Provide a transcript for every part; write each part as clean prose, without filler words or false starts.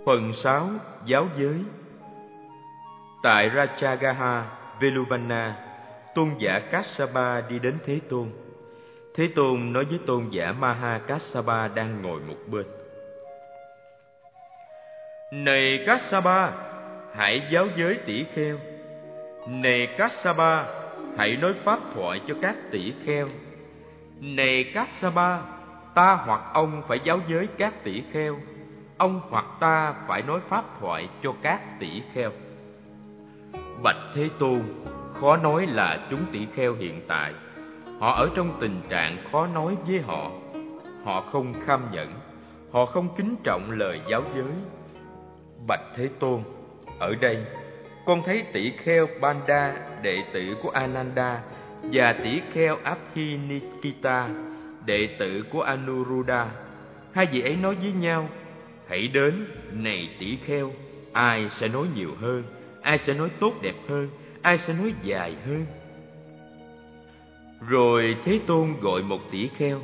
Phần 6. Giáo giới. Tại Rajagaha, Veluvana, tôn giả Kassapa đi đến Thế Tôn. Thế Tôn nói với tôn giả Maha Kassapa đang ngồi một bên: Này Kassapa, hãy giáo giới tỷ kheo. Này Kassapa, hãy nói pháp thoại cho các tỷ kheo. Này Kassapa, ta hoặc ông phải giáo giới các tỷ kheo. Ông hoặc ta phải nói pháp thoại cho các tỷ kheo. Bạch Thế Tôn, khó nói là chúng tỷ kheo hiện tại. Họ ở trong tình trạng khó nói với họ. Họ không kham nhẫn, họ không kính trọng lời giáo giới. Bạch Thế Tôn, ở đây con thấy tỷ kheo Banda, đệ tử của Ananda, và tỷ kheo Abhinikita, đệ tử của Anuruddha. Hai vị ấy nói với nhau: Hãy đến, này tỷ kheo. Ai sẽ nói nhiều hơn? Ai sẽ nói tốt đẹp hơn? Ai sẽ nói dài hơn? Rồi Thế Tôn gọi một tỷ kheo: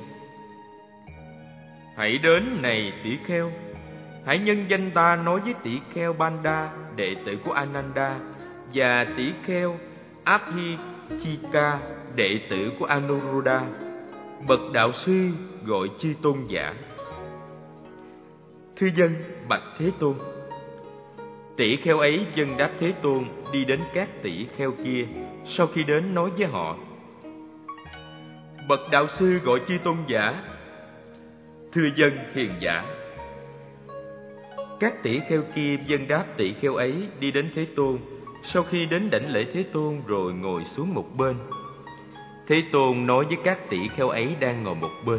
Hãy đến, này tỷ kheo. Hãy nhân danh ta nói với tỷ kheo Banda, đệ tử của Ananda, và tỷ kheo Abhichika, đệ tử của Anuruddha. Bậc đạo sư gọi chư tôn giả: Thưa dân, bạch Thế Tôn. Tỷ kheo ấy dâng đáp Thế Tôn, đi đến các tỷ kheo kia. Sau khi đến nói với họ: Bậc đạo sư gọi chư tôn giả: Thưa dân hiền giả. Các tỷ kheo kia dâng đáp tỷ kheo ấy, đi đến Thế Tôn. Sau khi đến đảnh lễ Thế Tôn rồi ngồi xuống một bên. Thế Tôn nói với các tỷ kheo ấy đang ngồi một bên: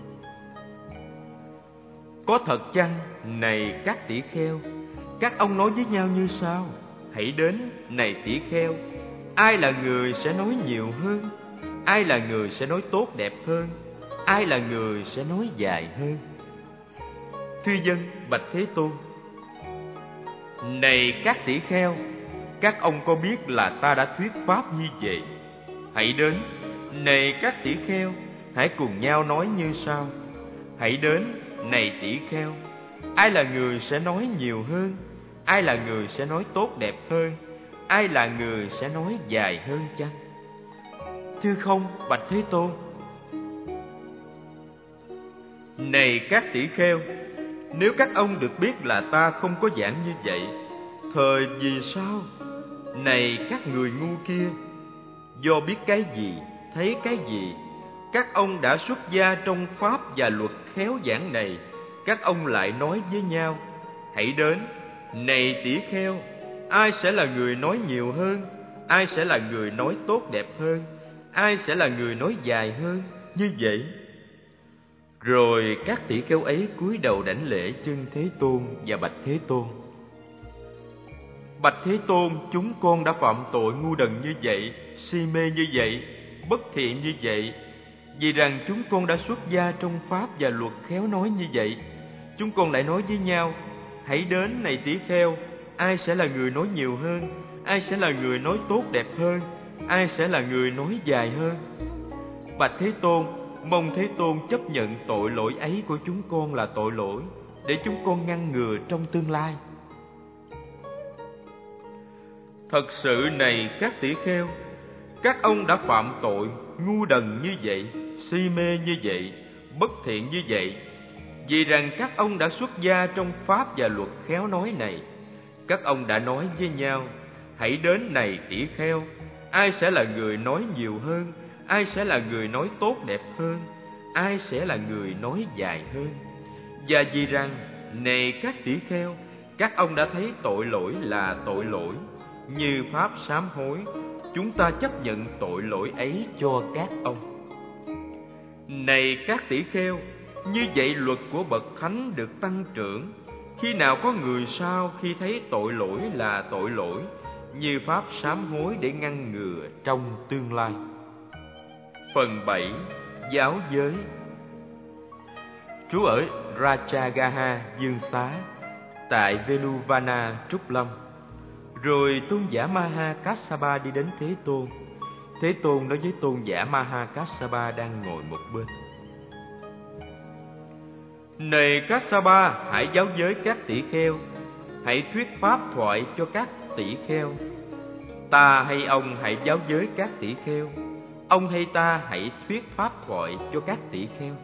Có thật chăng, này các tỷ kheo? Các ông nói với nhau như sau: Hãy đến, này tỷ kheo. Ai là người sẽ nói nhiều hơn? Ai là người sẽ nói tốt đẹp hơn? Ai là người sẽ nói dài hơn? Thưa dân, bạch Thế Tôn. Này các tỷ kheo, các ông có biết là ta đã thuyết pháp như vậy? Hãy đến, này các tỷ kheo, hãy cùng nhau nói như sau: Hãy đến, này tỷ kheo. Ai là người sẽ nói nhiều hơn? Ai là người sẽ nói tốt đẹp hơn? Ai là người sẽ nói dài hơn chăng? Thưa không, bạch Thế Tôn. Này các tỷ kheo, nếu các ông được biết là ta không có giảng như vậy, thời vì sao? Này các người ngu kia, do biết cái gì, thấy cái gì, các ông đã xuất gia trong pháp và luật khéo giảng này, các ông lại nói với nhau: Hãy đến, này tỷ kheo. Ai sẽ là người nói nhiều hơn? Ai sẽ là người nói tốt đẹp hơn? Ai sẽ là người nói dài hơn? Như vậy. Rồi các tỷ kheo ấy cúi đầu đảnh lễ chân Thế Tôn và bạch Thế Tôn: Bạch Thế Tôn, chúng con đã phạm tội ngu đần như vậy, si mê như vậy, bất thiện như vậy. Vì rằng chúng con đã xuất gia trong pháp và luật khéo nói như vậy, chúng con lại nói với nhau: Hãy đến, này tỷ kheo. Ai sẽ là người nói nhiều hơn? Ai sẽ là người nói tốt đẹp hơn? Ai sẽ là người nói dài hơn? Bạch Thế Tôn, mong Thế Tôn chấp nhận tội lỗi ấy của chúng con là tội lỗi, để chúng con ngăn ngừa trong tương lai. Thật sự này các tỷ kheo, các ông đã phạm tội ngu đần như vậy, si mê như vậy, bất thiện như vậy. Vì rằng các ông đã xuất gia trong pháp và luật khéo nói này, các ông đã nói với nhau: Hãy đến, này tỷ kheo. Ai sẽ là người nói nhiều hơn? Ai sẽ là người nói tốt đẹp hơn? Ai sẽ là người nói dài hơn? Và vì rằng, này các tỷ kheo, các ông đã thấy tội lỗi là tội lỗi, như pháp sám hối, chúng ta chấp nhận tội lỗi ấy cho các ông. Này các tỷ kheo, như vậy luật của bậc thánh được tăng trưởng. Khi nào có người sau khi thấy tội lỗi là tội lỗi, như pháp sám hối để ngăn ngừa trong tương lai. Phần 7. Giáo giới. Trú ở Rajagaha Dương Xá, tại Veluvana Trúc Lâm. Rồi tôn giả Maha Kassapa đi đến Thế Tôn. Thế Tôn nói với tôn giả Maha Kassapa đang ngồi một bên: Này Kassapa, hãy giáo giới các tỷ kheo. hãy thuyết pháp thoại cho các tỷ kheo. Ta hay ông hãy giáo giới các tỷ kheo. Ông hay ta hãy thuyết pháp thoại cho các tỷ kheo.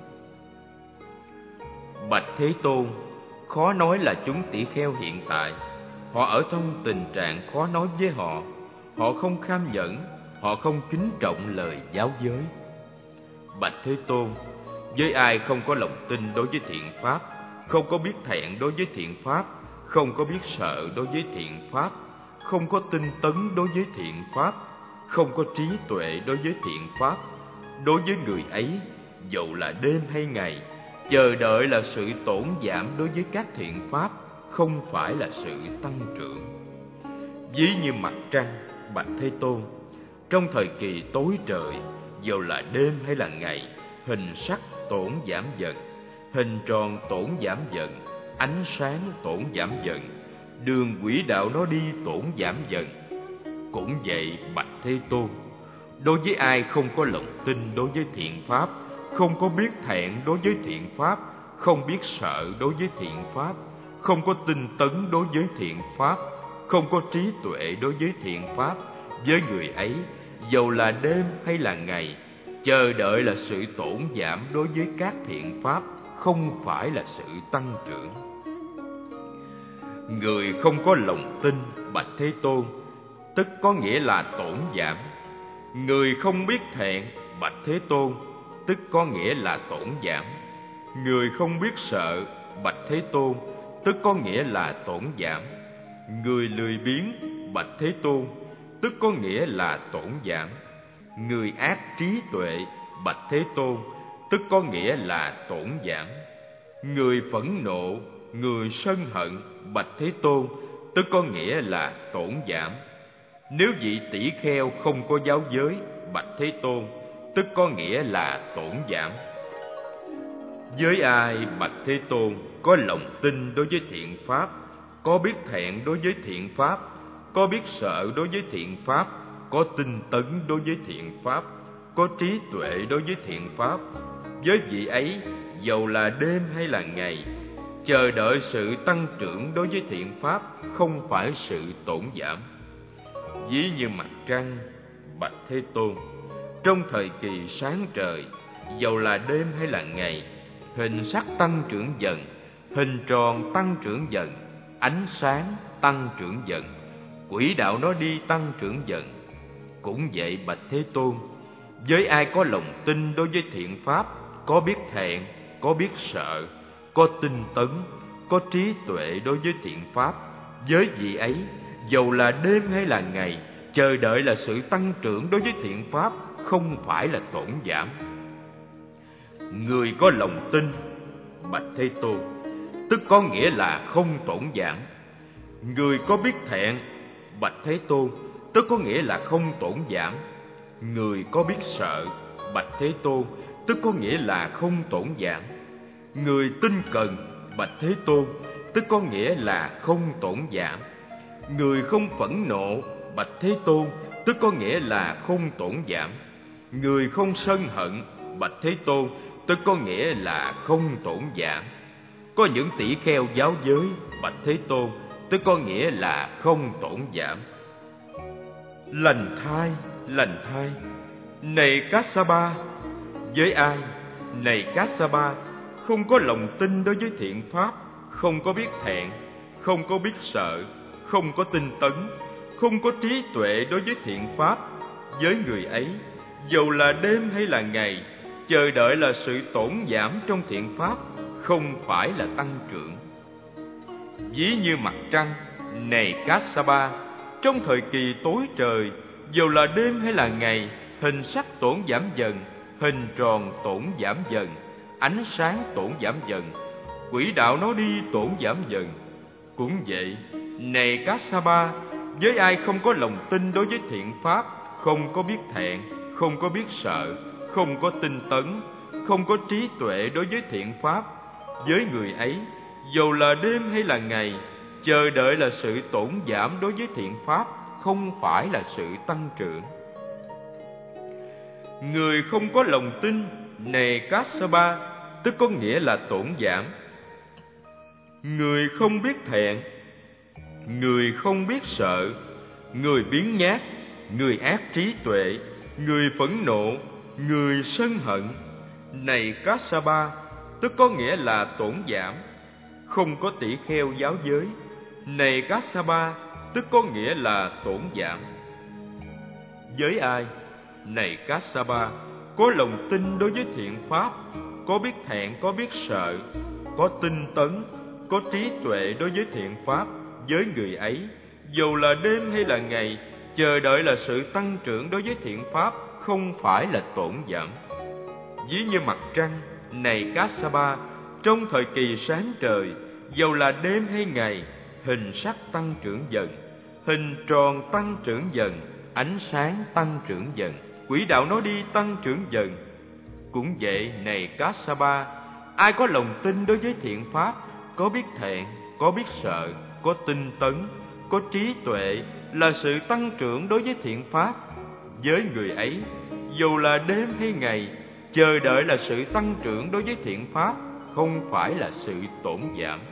Bạch Thế Tôn, khó nói là chúng tỷ kheo hiện tại. Họ ở trong tình trạng khó nói với họ. Họ không kham nhẫn, họ không kính trọng lời giáo giới. Bạch Thế Tôn, với ai không có lòng tin đối với thiện pháp, không có biết thẹn đối với thiện pháp, không có biết sợ đối với thiện pháp, không có tinh tấn đối với thiện pháp, không có trí tuệ đối với thiện pháp, đối với người ấy, dầu là đêm hay ngày, chờ đợi là sự tổn giảm đối với các thiện pháp, không phải là sự tăng trưởng. Ví như mặt trăng, Bạch Thế Tôn, trong thời kỳ tối trời, dầu là đêm hay là ngày, hình sắc tổn giảm dần, hình tròn tổn giảm dần, ánh sáng tổn giảm dần, đường quỹ đạo nó đi tổn giảm dần. Cũng vậy, Bạch Thế Tôn, đối với ai không có lòng tin đối với thiện pháp, không có biết thẹn đối với thiện pháp, không biết sợ đối với thiện pháp, không có tinh tấn đối với thiện pháp, không có trí tuệ đối với thiện pháp, với người ấy, dầu là đêm hay là ngày, chờ đợi là sự tổn giảm đối với các thiện pháp, không phải là sự tăng trưởng. Người không có lòng tin, Bạch Thế Tôn, tức có nghĩa là tổn giảm. Người không biết thẹn, Bạch Thế Tôn, tức có nghĩa là tổn giảm. Người không biết sợ, Bạch Thế Tôn, tức có nghĩa là tổn giảm. Người lười biếng, Bạch Thế Tôn, tức có nghĩa là tổn giảm. Người ác trí tuệ, Bạch Thế Tôn, tức có nghĩa là tổn giảm. Người phẫn nộ, người sân hận, Bạch Thế Tôn, tức có nghĩa là tổn giảm. Nếu vị tỷ kheo không có giáo giới, Bạch Thế Tôn, tức có nghĩa là tổn giảm. Với ai, Bạch Thế Tôn, có lòng tin đối với thiện pháp, có biết thẹn đối với thiện pháp, có biết sợ đối với thiện pháp, có tinh tấn đối với thiện pháp, có trí tuệ đối với thiện pháp, với vị ấy, dầu là đêm hay là ngày, chờ đợi sự tăng trưởng đối với thiện pháp, không phải sự tổn giảm. Ví như mặt trăng, Bạch Thế Tôn, trong thời kỳ sáng trời, dầu là đêm hay là ngày, hình sắc tăng trưởng dần, hình tròn tăng trưởng dần, ánh sáng tăng trưởng dần, quỹ đạo nó đi tăng trưởng dần. Cũng vậy, Bạch Thế Tôn, với ai có lòng tin đối với thiện pháp, có biết thẹn, có biết sợ, có tinh tấn, có trí tuệ đối với thiện pháp, với vị ấy, dầu là đêm hay là ngày, chờ đợi là sự tăng trưởng đối với thiện pháp, không phải là tổn giảm. Người có lòng tin, Bạch Thế Tôn, tức có nghĩa là không tổn giảm. Người có biết thẹn, Bạch Thế Tôn, tức có nghĩa là không tổn giảm. Người có biết sợ, Bạch Thế Tôn, tức có nghĩa là không tổn giảm. Người tinh cần, Bạch Thế Tôn, tức có nghĩa là không tổn giảm. Người không phẫn nộ, Bạch Thế Tôn, tức có nghĩa là không tổn giảm. Người không sân hận, Bạch Thế Tôn, tức có nghĩa là không tổn giảm. Có những tỷ kheo giáo giới, Bạch Thế Tôn, tức có nghĩa là không tổn giảm. Lành thai, này Kassapa, với ai, này Kassapa, không có lòng tin đối với thiện pháp, không có biết thẹn, không có biết sợ, không có tinh tấn, không có trí tuệ đối với thiện pháp, với người ấy, dầu là đêm hay là ngày, chờ đợi là sự tổn giảm trong thiện pháp, không phải là tăng trưởng. Ví như mặt trăng, này Kassapa, trong thời kỳ tối trời, dầu là đêm hay là ngày, hình sắc tổn giảm dần, hình tròn tổn giảm dần, ánh sáng tổn giảm dần, quỹ đạo nó đi tổn giảm dần. Cũng vậy, này Kassapa, với ai không có lòng tin đối với thiện pháp, không có biết thẹn, không có biết sợ, không có tinh tấn, không có trí tuệ đối với thiện pháp, với người ấy, dầu là đêm hay là ngày, chờ đợi là sự tổn giảm đối với thiện pháp, không phải là sự tăng trưởng. Người không có lòng tin, này Kassapa, tức có nghĩa là tổn giảm. Người không biết thẹn, người không biết sợ, người biếng nhác, người ác trí tuệ, người phẫn nộ, người sân hận. Này Kassapa, tức có nghĩa là tổn giảm. Không có tỷ kheo giáo giới. Này Kassapa, tức có nghĩa là tổn giảm. Với ai? Này Kassapa, có lòng tin đối với thiện pháp, có biết thẹn, có biết sợ, có tinh tấn, có trí tuệ đối với thiện pháp, với người ấy, dù là đêm hay là ngày, chờ đợi là sự tăng trưởng đối với thiện pháp, không phải là tổn giảm. Ví như mặt trăng, này Kassapa, trong thời kỳ sáng trời, dầu là đêm hay ngày, hình sắc tăng trưởng dần, hình tròn tăng trưởng dần, ánh sáng tăng trưởng dần, quỹ đạo nó đi tăng trưởng dần. Cũng vậy, này Kassapa, ai có lòng tin đối với thiện pháp, có biết thẹn, có biết sợ, có tinh tấn, có trí tuệ, là sự tăng trưởng đối với thiện pháp. Với người ấy, dù là đêm hay ngày, chờ đợi là sự tăng trưởng đối với thiện pháp, không phải là sự tổn giảm.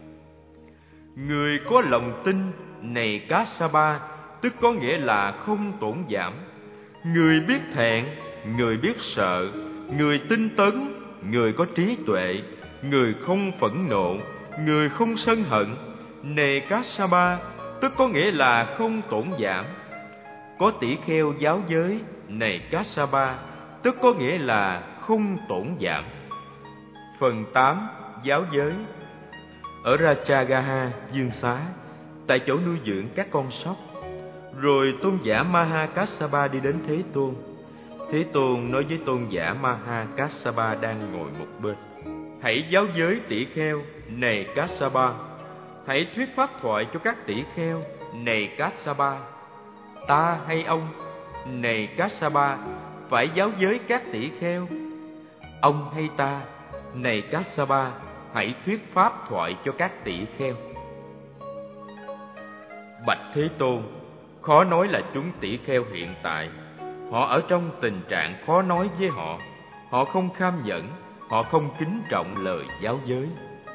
Người có lòng tin, này Kassapa, tức có nghĩa là không tổn giảm. Người biết thẹn, người biết sợ, người tinh tấn, người có trí tuệ, người không phẫn nộ, người không sân hận, này Kassapa, tức có nghĩa là không tổn giảm. Có tỷ kheo giáo giới, này Kassapa, tức có nghĩa là không tổn giảm. Phần 8. Giáo giới. Ở Rajagaha, Dương Xá, tại chỗ nuôi dưỡng các con sóc, rồi tôn giả Maha Kassapa đi đến Thế Tôn. Thế Tôn nói với tôn giả Maha Kassapa đang ngồi một bên: hãy giáo giới tỷ kheo, này Kassapa. Hãy thuyết pháp thoại cho các tỷ kheo, này Kassapa. Ta hay ông, này Kassapa, phải giáo giới các tỷ kheo? Ông hay ta, này Kassapa, hãy thuyết pháp thoại cho các tỷ kheo. Bạch Thế Tôn, khó nói là chúng tỷ kheo hiện tại. Họ ở trong tình trạng khó nói với họ. Họ không kham nhẫn, họ không kính trọng lời giáo giới.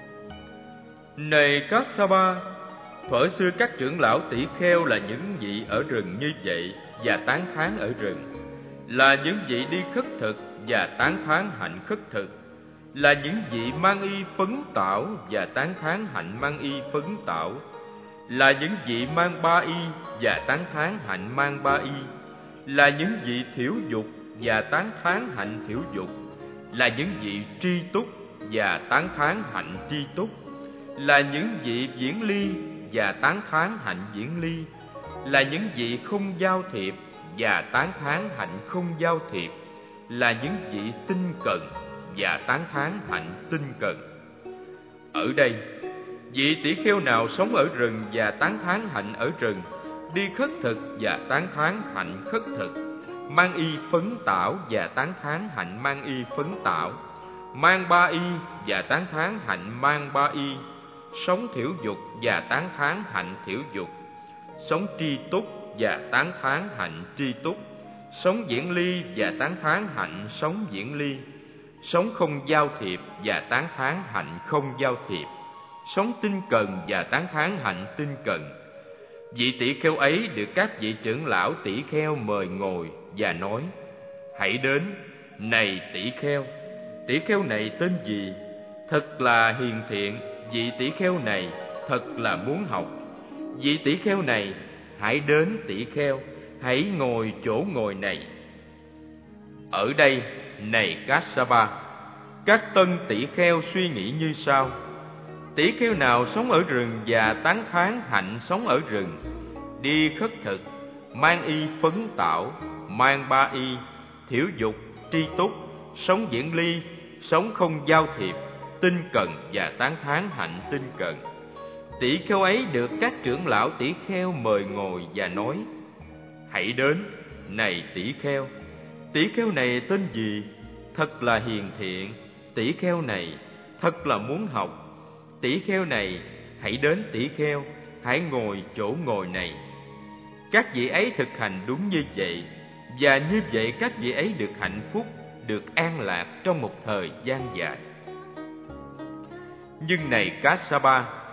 Này Kassapa, thuở xưa các trưởng lão tỷ kheo là những vị ở rừng như vậy và tán thán ở rừng, là những vị đi khất thực và tán thán hạnh khất thực, là những vị mang y phấn tảo và tán thán hạnh mang y phấn tảo, là những vị mang ba y và tán thán hạnh mang ba y, là những vị thiểu dục và tán thán hạnh thiểu dục, là những vị tri túc và tán thán hạnh tri túc, là những vị viễn ly và tán thán hạnh viễn ly, là những vị không giao thiệp và tán thán hạnh không giao thiệp, là những vị tinh cần và tán thán hạnh tinh cần. Ở đây, vị tỷ kheo nào sống ở rừng và tán thán hạnh ở rừng, đi khất thực và tán thán hạnh khất thực, mang y phấn tảo và tán thán hạnh mang y phấn tảo, mang ba y và tán thán hạnh mang ba y, sống thiểu dục và tán thán hạnh thiểu dục, sống tri túc và tán thán hạnh tri túc, sống viễn ly và tán thán hạnh sống viễn ly, sống không giao thiệp và tán thán hạnh không giao thiệp, sống tinh cần và tán thán hạnh tinh cần. Vị tỷ kheo ấy được các vị trưởng lão tỷ kheo mời ngồi và nói: hãy đến, này tỷ kheo. Tỷ kheo này tên gì? Thật là hiền thiện. Vị tỷ kheo này thật là muốn học. Vị tỷ kheo này, hãy đến tỷ kheo, hãy ngồi chỗ ngồi này. Ở đây, này Kassapa, các tân tỷ kheo suy nghĩ như sau: tỷ kheo nào sống ở rừng và tán thán hạnh sống ở rừng, đi khất thực, mang y phấn tảo, mang ba y, thiểu dục, tri túc, sống viễn ly, sống không giao thiệp, tinh cần và tán thán hạnh tinh cần. Tỷ kheo ấy được các trưởng lão tỷ kheo mời ngồi và nói: hãy đến, này tỷ kheo. Tỷ kheo này tên gì? Thật là hiền thiện. Tỷ kheo này thật là muốn học. Tỷ kheo này, hãy đến tỷ kheo, hãy ngồi chỗ ngồi này. Các vị ấy thực hành đúng như vậy, và như vậy các vị ấy được hạnh phúc, được an lạc trong một thời gian dài. Nhưng này Kassapa,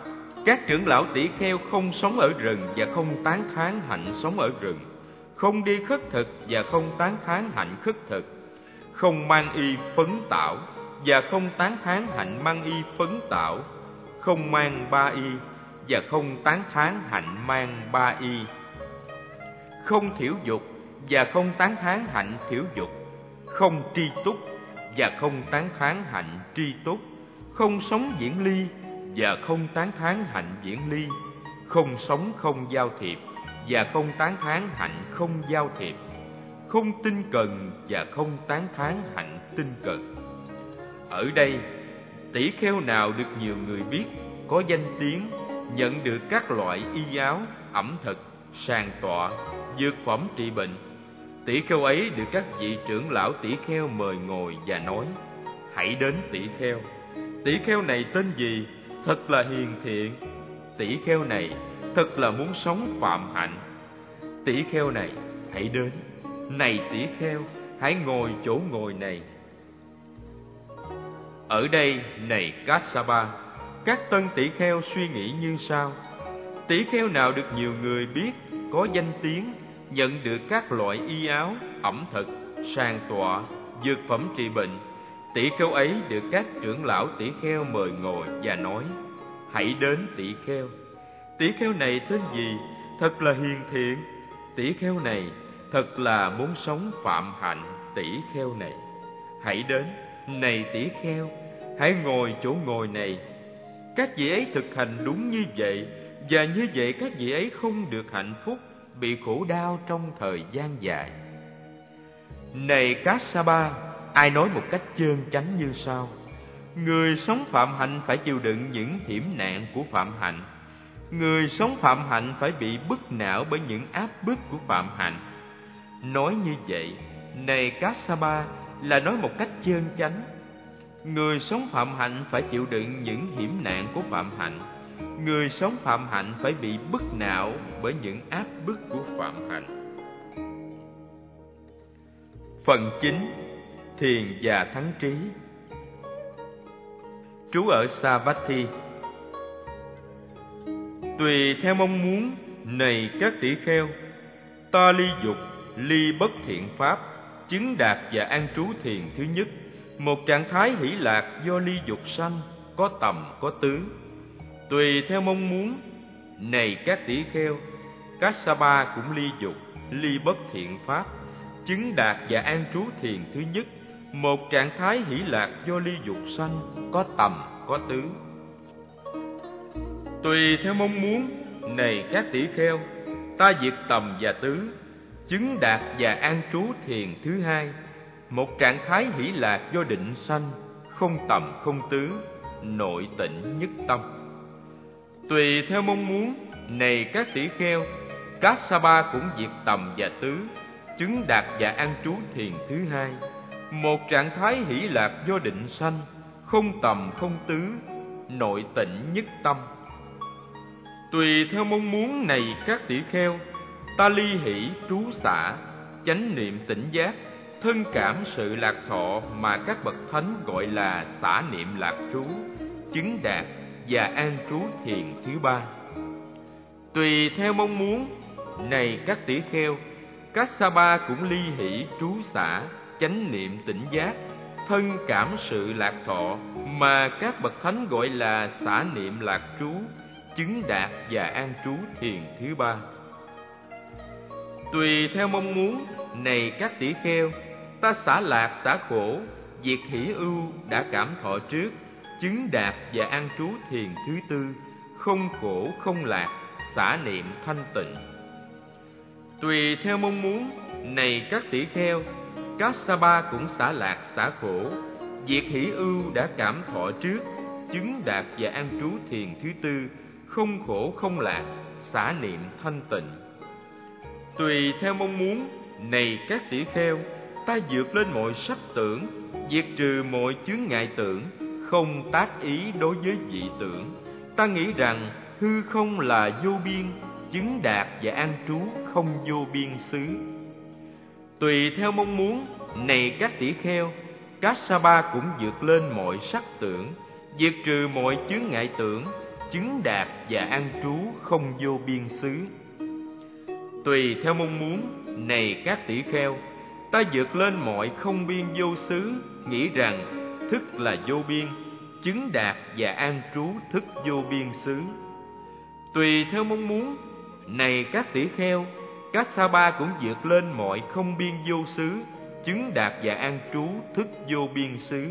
Các trưởng lão tỷ kheo không sống ở rừng và không tán thán hạnh sống ở rừng, không đi khất thực và không tán thán hạnh khất thực, không mang y phấn tảo và không tán thán hạnh mang y phấn tảo, không mang ba y và không tán thán hạnh mang ba y, không thiểu dục và không tán thán hạnh thiểu dục, không tri túc và không tán thán hạnh tri túc, không sống viễn ly và không tán thán hạnh viễn ly, không sống không giao thiệp và không tán thán hạnh không giao thiệp, không tinh cần và không tán thán hạnh tinh cần. Ở đây, tỷ kheo nào được nhiều người biết, có danh tiếng, nhận được các loại y áo, ẩm thực, sàng tọa, dược phẩm trị bệnh, tỷ kheo ấy được các vị trưởng lão tỷ kheo mời ngồi và nói: hãy đến tỷ kheo. Tỷ kheo này tên gì? Thật là hiền thiện. Tỷ kheo này thật là muốn sống phạm hạnh. Tỷ kheo này hãy đến. Này tỷ kheo, hãy ngồi chỗ ngồi này. Ở đây, này Kassapa, các tân tỷ kheo suy nghĩ như sau: tỷ kheo nào được nhiều người biết, có danh tiếng, nhận được các loại y áo, ẩm thực, sàng tọa, dược phẩm trị bệnh, tỷ kheo ấy được các trưởng lão tỷ kheo mời ngồi và nói: hãy đến tỷ kheo. Tỷ kheo này tên gì? Thật là hiền thiện. Tỷ kheo này thật là muốn sống phạm hạnh. Tỷ kheo này hãy đến. Này tỷ kheo, hãy ngồi chỗ ngồi này. Các vị ấy thực hành đúng như vậy, và như vậy các vị ấy không được hạnh phúc, bị khổ đau trong thời gian dài. Này Kassapa, ai nói một cách chơn chánh như sau: người sống phạm hạnh phải chịu đựng những hiểm nạn của phạm hạnh. Người sống phạm hạnh phải bị bức não bởi những áp bức của phạm hạnh. Nói như vậy, này Kassapa, là nói một cách chơn chánh. Người sống phạm hạnh phải chịu đựng những hiểm nạn của phạm hạnh. Người sống phạm hạnh phải bị bức não bởi những áp bức của phạm hạnh. Phần 9. Thiền và thắng trí. Trú ở Savatthi. Tùy theo mong muốn, này các tỷ kheo, ta ly dục, ly bất thiện pháp, chứng đạt và an trú thiền thứ nhất, một trạng thái hỷ lạc do ly dục sanh, có tầm có tứ. Tùy theo mong muốn, này các tỷ kheo, Kassapa cũng ly dục, ly bất thiện pháp, chứng đạt và an trú thiền thứ nhất, một trạng thái hỷ lạc do ly dục sanh, có tầm có tứ. Tùy theo mong muốn, này các tỷ kheo, ta diệt tầm và tứ, chứng đạt và an trú thiền thứ hai, một trạng thái hỷ lạc do định sanh, không tầm không tứ, nội tịnh nhất tâm. Tùy theo mong muốn, này các tỷ kheo, Kassapa cũng diệt tầm và tứ, chứng đạt và an trú thiền thứ hai, một trạng thái hỷ lạc do định sanh, không tầm không tứ, nội tịnh nhất tâm. Tùy theo mong muốn, này các tỷ kheo, ta ly hỷ trú xả, chánh niệm tỉnh giác, thân cảm sự lạc thọ mà các bậc thánh gọi là xả niệm lạc trú, chứng đạt và an trú thiền thứ ba. Tùy theo mong muốn, này các tỷ kheo, Kassapa cũng ly hỷ trú xả, chánh niệm tỉnh giác, thân cảm sự lạc thọ mà các bậc thánh gọi là xả niệm lạc trú, chứng đạt và an trú thiền thứ ba. Tùy theo mong muốn, này các tỷ kheo, ta xả lạc xả khổ, diệt hỷ ưu đã cảm thọ trước, chứng đạt và an trú thiền thứ tư, không khổ không lạc, xả niệm thanh tịnh. Tùy theo mong muốn, này các tỷ kheo, Kassapa cũng xả lạc xả khổ, diệt hỷ ưu đã cảm thọ trước, chứng đạt và an trú thiền thứ tư, không khổ không lạc, xả niệm thanh tịnh. Tùy theo mong muốn, này các tỷ kheo, ta vượt lên mọi sắc tưởng, diệt trừ mọi chướng ngại tưởng, không tác ý đối với dị tưởng. Ta nghĩ rằng hư không là vô biên, chứng đạt và an trú không vô biên xứ. Tùy theo mong muốn, này các tỷ kheo, Kassapa cũng vượt lên mọi sắc tưởng, diệt trừ mọi chướng ngại tưởng, chứng đạt và an trú không vô biên xứ. Tùy theo mong muốn, này các tỷ kheo, ta vượt lên mọi không biên vô xứ, nghĩ rằng thức là vô biên, chứng đạt và an trú thức vô biên xứ. Tùy theo mong muốn, này các tỷ kheo, Kassapa cũng vượt lên mọi không biên vô xứ, chứng đạt và an trú thức vô biên xứ.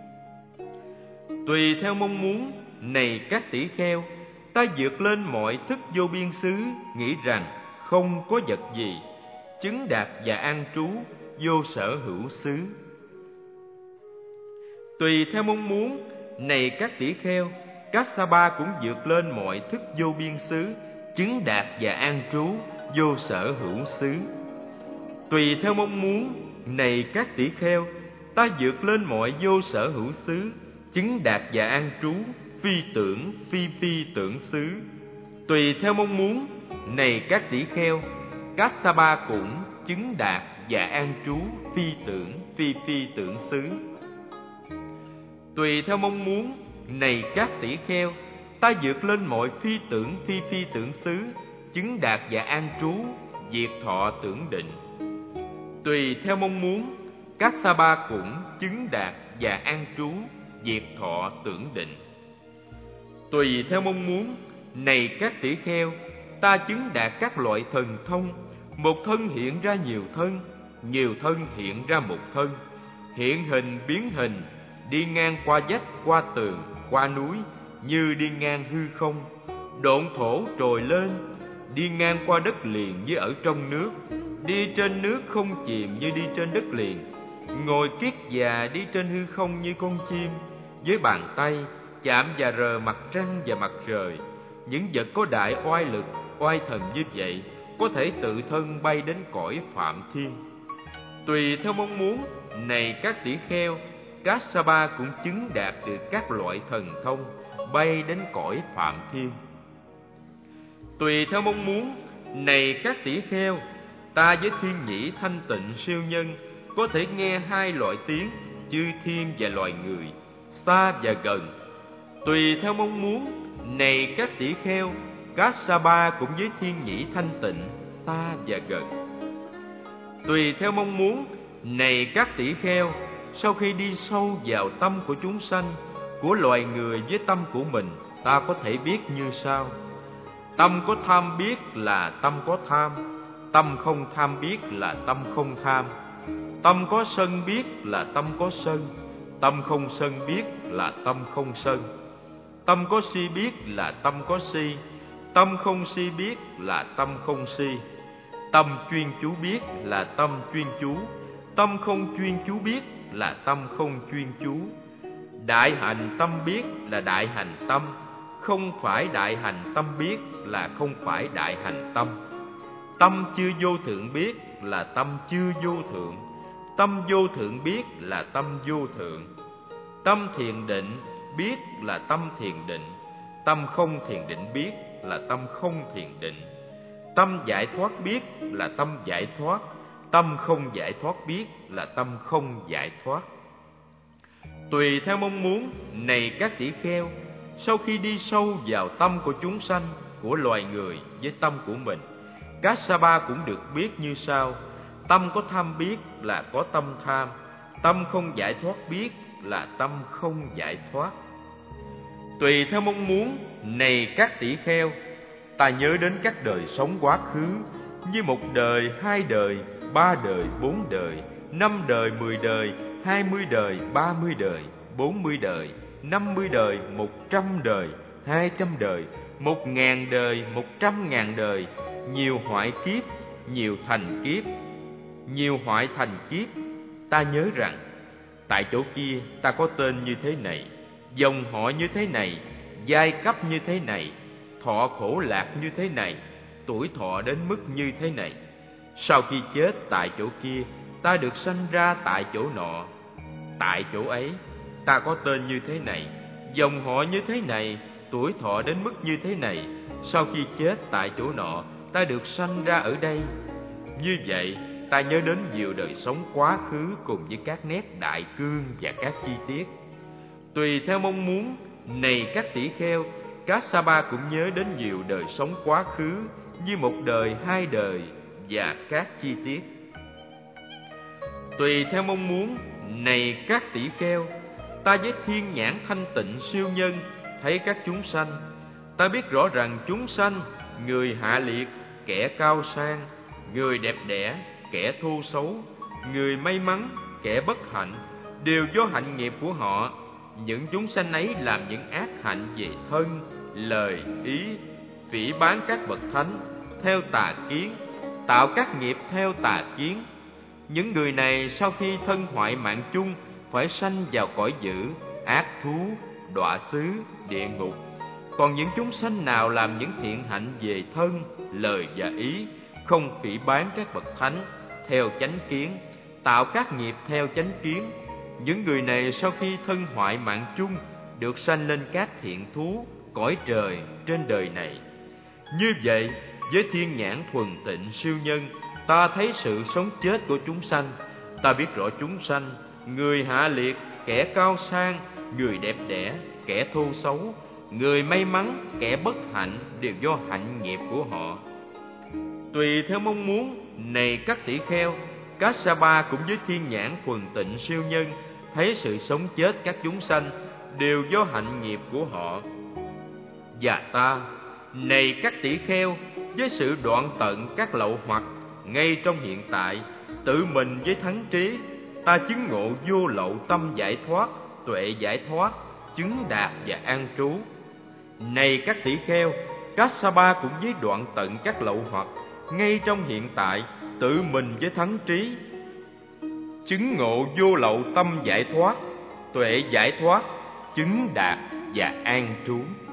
Tùy theo mong muốn, này các tỷ kheo, ta vượt lên mọi thức vô biên xứ, nghĩ rằng không có vật gì, chứng đạt và an trú vô sở hữu xứ. Tùy theo mong muốn, này các tỷ kheo, Kassapa cũng vượt lên mọi thức vô biên xứ, chứng đạt và an trú vô sở hữu xứ. Tùy theo mong muốn, này các tỷ kheo, ta vượt lên mọi vô sở hữu xứ, chứng đạt và an trú phi tưởng phi tưởng xứ. Tùy theo mong muốn, này các tỷ kheo, Kassapa cũng chứng đạt và an trú phi tưởng xứ. Tùy theo mong muốn, này các tỷ kheo, ta vượt lên mọi phi tưởng xứ, chứng đạt và an trú diệt thọ tưởng định. Tùy theo mong muốn, Kassapa cũng chứng đạt và an trú diệt thọ tưởng định. Tùy theo mong muốn, này các tỷ kheo, ta chứng đạt các loại thần thông, một thân hiện ra nhiều thân hiện ra một thân, hiện hình biến hình, đi ngang qua vách, qua tường, qua núi, như đi ngang hư không, độn thổ trồi lên, đi ngang qua đất liền như ở trong nước, đi trên nước không chìm như đi trên đất liền, ngồi kiết già đi trên hư không như con chim, với bàn tay chạm và rờ mặt trăng và mặt trời. Những vật có đại oai lực, oai thần như vậy có thể tự thân bay đến cõi Phạm Thiên. Tùy theo mong muốn, này các tỷ kheo, Kassapa cũng chứng đạt được các loại thần thông, bay đến cõi Phạm Thiên. Tùy theo mong muốn, này các tỷ kheo, ta với thiên nhĩ thanh tịnh siêu nhân có thể nghe hai loại tiếng, chư thiên và loài người, xa và gần. Tùy theo mong muốn, này các tỷ kheo, Kassapa cũng với thiên nhĩ thanh tịnh, xa và gần. Tùy theo mong muốn, này các tỷ kheo, sau khi đi sâu vào tâm của chúng sanh, của loài người với tâm của mình, ta có thể biết như sau. Tâm có tham biết là tâm có tham, tâm không tham biết là tâm không tham, tâm có sân biết là tâm có sân, tâm không sân biết là tâm không sân, tâm có si biết là tâm có si, tâm không si biết là tâm không si, tâm chuyên chú biết là tâm chuyên chú, tâm không chuyên chú biết là tâm không chuyên chú. Đại hành tâm biết là đại hành tâm, không phải đại hành tâm biết là không phải đại hành tâm. Tâm chưa vô thượng biết là tâm chưa vô thượng, tâm vô thượng biết là tâm vô thượng. Tâm thiền định biết là tâm thiền định, tâm không thiền định biết là tâm không thiền định. Tâm giải thoát biết là tâm giải thoát, tâm không giải thoát biết là tâm không giải thoát. Tùy theo mong muốn, này các tỷ kheo, sau khi đi sâu vào tâm của chúng sanh, của loài người với tâm của mình, Kassapa cũng được biết như sau. Tâm có tham biết là có tâm tham, tâm không giải thoát biết là tâm không giải thoát. Tùy theo mong muốn, này các tỷ kheo, ta nhớ đến các đời sống quá khứ, như một đời, hai đời, ba đời, bốn đời, 5 đời, 10 đời, 20 đời, 30 đời, 40 đời, 50 đời, 100 đời, 200 đời, 1000 đời, 100.000 đời, nhiều hoại kiếp, nhiều thành kiếp, nhiều hoại thành kiếp. Ta nhớ rằng tại chỗ kia ta có tên như thế này, dòng họ như thế này, giai cấp như thế này, thọ khổ lạc như thế này, tuổi thọ đến mức như thế này. Sau khi chết tại chỗ kia, ta được sanh ra tại chỗ nọ. Tại chỗ ấy, ta có tên như thế này, dòng họ như thế này, tuổi thọ đến mức như thế này. Sau khi chết tại chỗ nọ, ta được sanh ra ở đây. Như vậy, ta nhớ đến nhiều đời sống quá khứ cùng với các nét đại cương và các chi tiết. Tùy theo mong muốn, này các tỷ kheo, Kassapa cũng nhớ đến nhiều đời sống quá khứ, như một đời, hai đời và các chi tiết. Tùy theo mong muốn, này các tỷ kheo, ta với thiên nhãn thanh tịnh siêu nhân thấy các chúng sanh. Ta biết rõ rằng chúng sanh, người hạ liệt, kẻ cao sang, người đẹp đẽ, kẻ thô xấu, người may mắn, kẻ bất hạnh, đều do hạnh nghiệp của họ. Những chúng sanh ấy làm những ác hạnh về thân, lời, ý, phỉ báng các bậc thánh theo tà kiến, tạo các nghiệp theo tà kiến. Những người này sau khi thân hoại mạng chung phải sanh vào cõi dữ, ác thú, đọa xứ, địa ngục. Còn những chúng sanh nào làm những thiện hạnh về thân, lời và ý, không phỉ báng các bậc thánh theo chánh kiến, tạo các nghiệp theo chánh kiến, những người này sau khi thân hoại mạng chung được sanh lên các thiện thú, cõi trời trên đời này. Như vậy, với thiên nhãn thuần tịnh siêu nhân, ta thấy sự sống chết của chúng sanh. Ta biết rõ chúng sanh, người hạ liệt, kẻ cao sang, người đẹp đẽ, kẻ thô xấu, người may mắn, kẻ bất hạnh, đều do hạnh nghiệp của họ. Tùy theo mong muốn, này các tỷ kheo, Kassapa cũng với thiên nhãn thuần tịnh siêu nhân thấy sự sống chết các chúng sanh đều do hạnh nghiệp của họ. Và ta, này các tỷ kheo, với sự đoạn tận các lậu hoặc ngay trong hiện tại, tự mình với thắng trí, ta chứng ngộ vô lậu tâm giải thoát, tuệ giải thoát, chứng đạt và an trú. Này các tỷ kheo, Kassapa cũng với đoạn tận các lậu hoặc ngay trong hiện tại, tự mình với thắng trí, chứng ngộ vô lậu tâm giải thoát, tuệ giải thoát, chứng đạt và an trú.